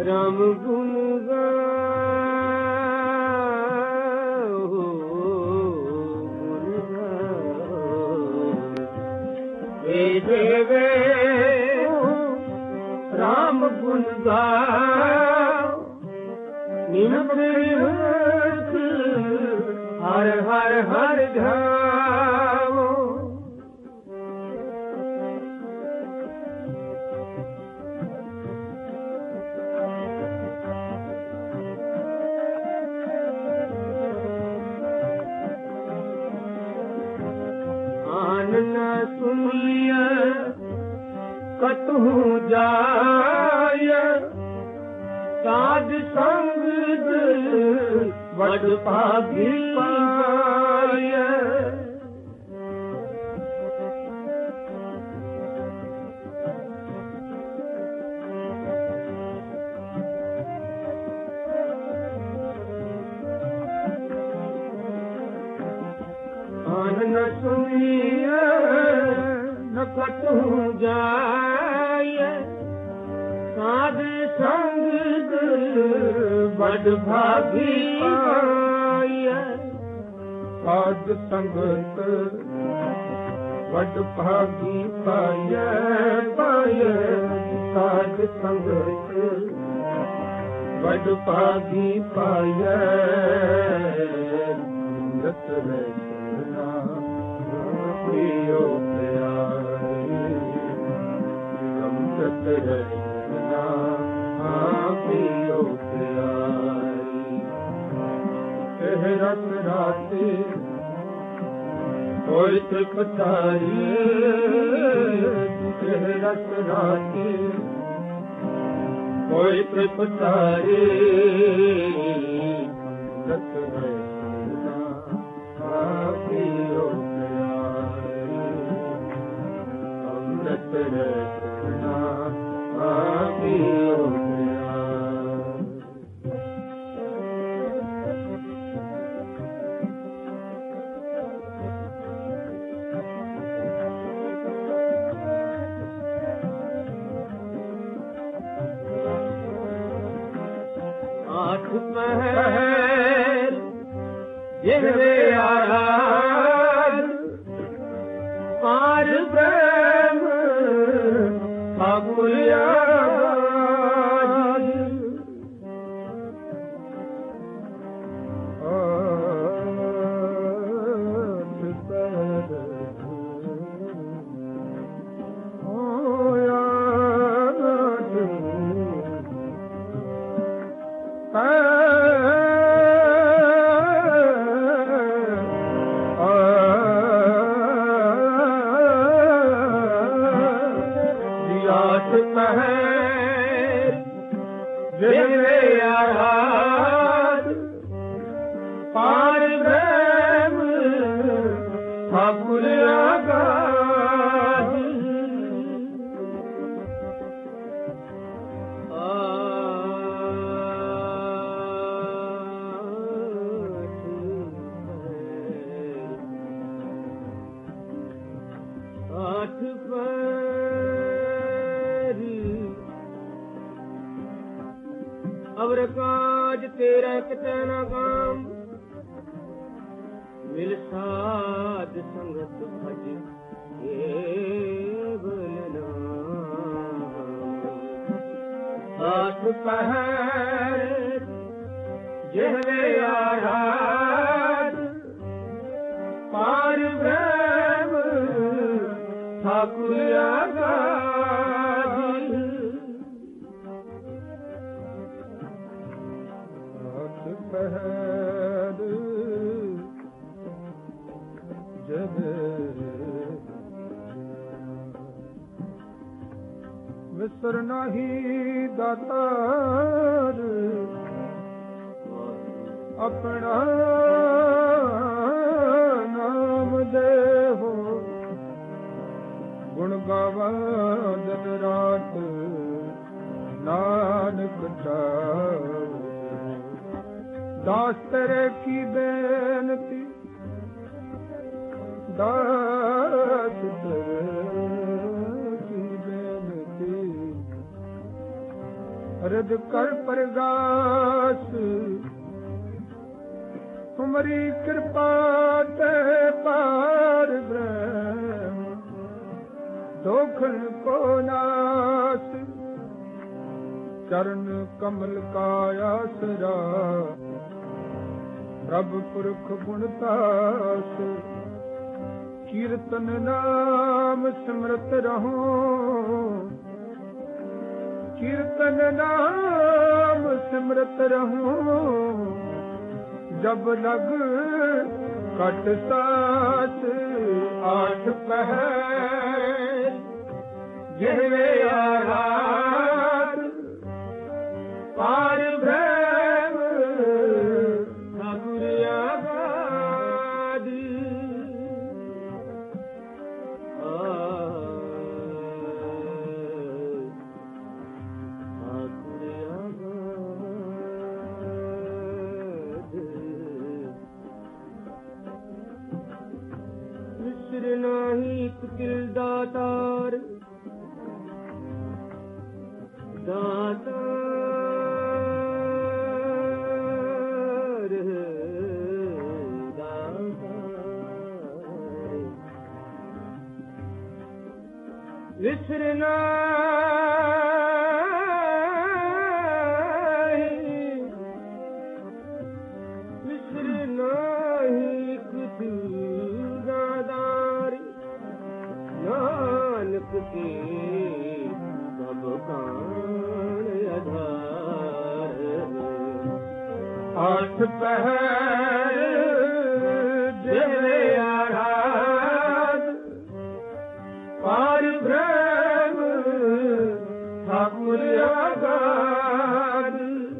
राम गुण गाओ, गुण गाओ, हे देवे राम गुण गाओ, निमक हर हर हर ध्याओ। आनन सुनिय कतहु जाय, साध संग बड़ भागी पाय। आनन सुनिय न कतहु जाय, साध संग बड़ भागी पाय। साध संगत बड़ भागी पाय पाय, साध संगत बड़ भागी पाय। रत रचना प्रियो प्यारे, रत रचना प्रियो प्यारी। कह रत राते कोई त्रिपतारी, कह रत राते कोई त्रिपतारी। रत रचना प्रियो प्यारी, अमृत रचना प्रियो प्यारी। आठ पहर जिहरे आराध, पार ब्रह्म फागुलिया। अवर काज तेरा कितना न काम, मिल साध संगत भज केवल नाम। आठ पहर जिहरे आराध, पार ब्रह्म ठाकुर आगाधी। आठ पहर जब विसर नाही दातार, अपना नाम देहो। गुण गावा दिन रात नानक चाओ। दास तेरे की बेनती, दास तेरे की बेनती, हृद कर प्रगास तुम्हारी कृपा ते पार ब्रह्म दोखन को नाश चरण कमल का आसरा प्रभ पुरख गुणतास कीर्तन नाम सिमरत रहो कीर्तन नाम सिमरत रहो जब लग कट सास आठ पहर गिरवे आराध पार ब्रह्म ठाकुर आबाद विसर नाही कुटिल दातार दातार विसर नाही कुटिल दातार नानक के सब कान आधार आठ पहर देवे आराध पार ब्रह्म ठाकुर आगाध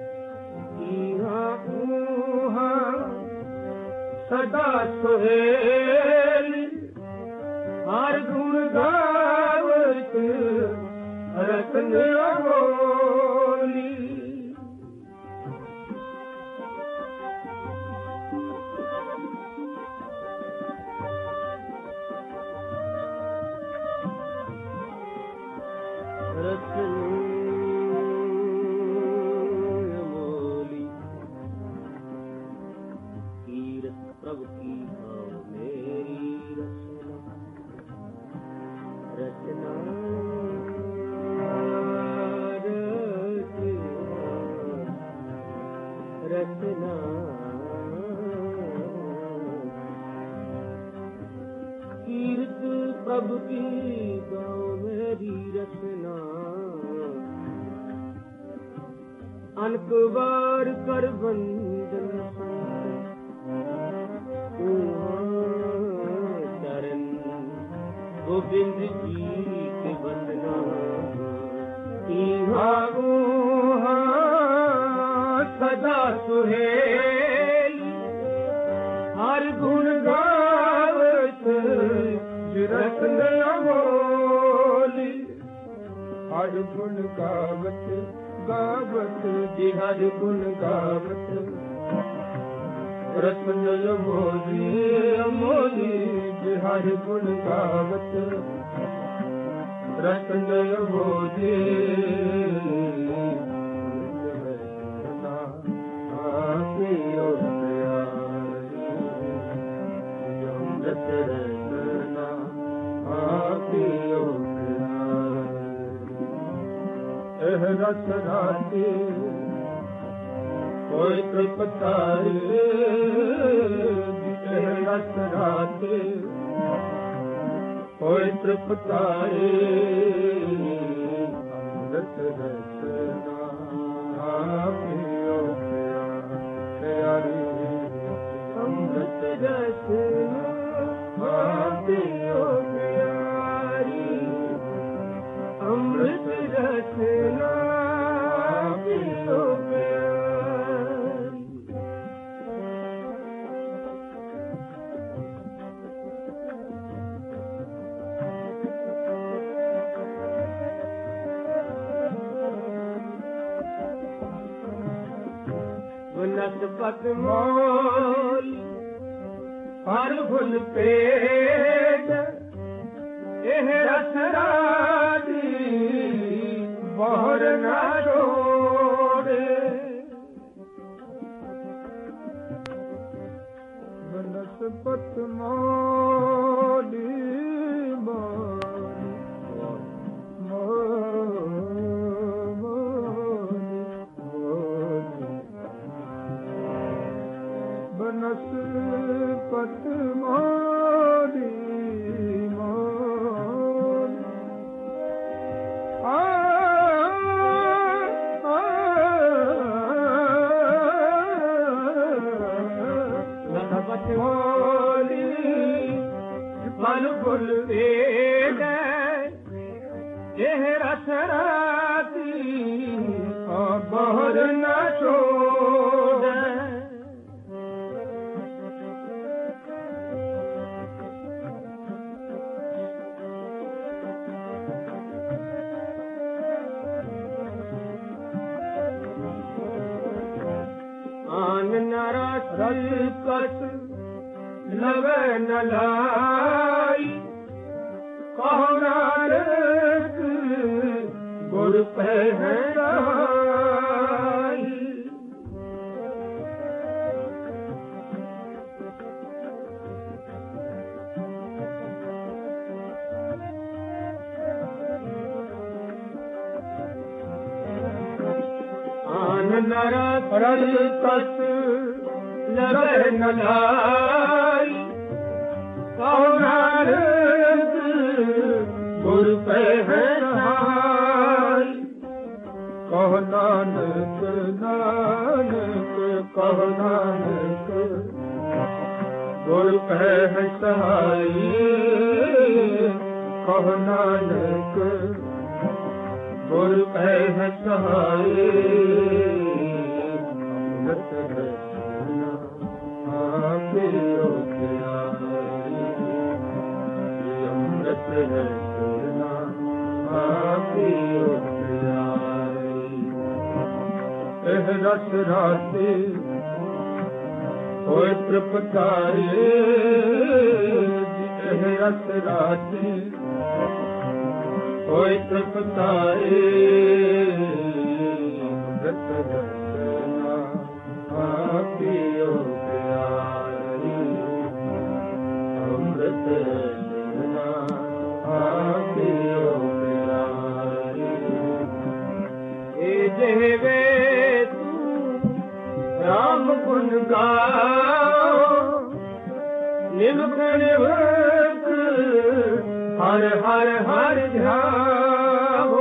इहाँ उहाँ सदा सुहेल हर गुण गावत रतन अमोली रतन अमोली तीरथ प्रभु की भाव मेरी रचना रचना कीर्त प्रभु की गाँव मेरी रचना अनक बार कर बंदन चरण गोविंद जी के वंदना सदा सुहेल हर गुण गावत रतन अमोली हर गुण गावत गावत जी हर गुण गावत रतन अमोली अमोली जी हर गुण गावत रतन अमोली रस राते कोई कृपतारे रस राते कोई कृपतारे अमृत रसना प्यारी अमृत रसना प्यारी अमृत रसना नसपत मोल हर फुल पेट एह रस राजी बहुर ना और न छोड़े आन नरस कस लवे न लाई कहो नानक गुर पे है सहाई आन नरस कस लवे न लाई कहो नानक गुर पे है सहाय कहो नानक नानक कहो नानक गुर पे है सहाई कहो नानक गुर पे है सहाई अमृत है आपके अमृत है एह रस राते होए तृप्ताए एह रस राते होए तृप्ताए अमृत रसना पियो प्यारी अमृत रसना पियो प्यारी ए जेवे राम गुण गाओ निमख निमख हर हर हर ध्याओ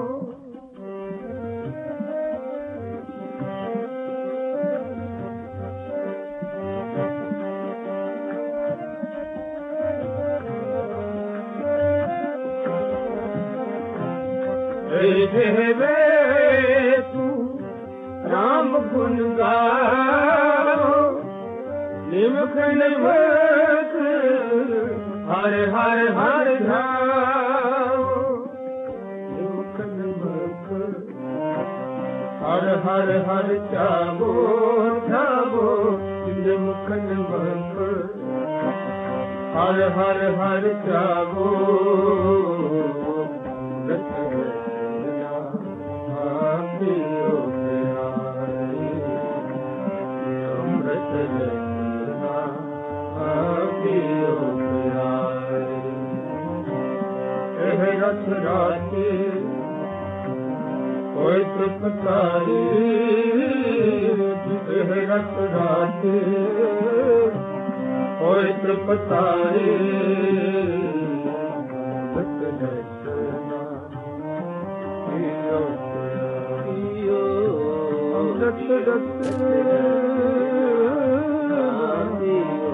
जेवे तू राम गुण गाओ निमख निमख हर हर हर ध्याओ निमख निमख हर हर हर चावो ध्यावो निमख निमख हर हर हर चावो रस राते कोई तृप्ताई रस राते कोई तृप्ताई अमृत रस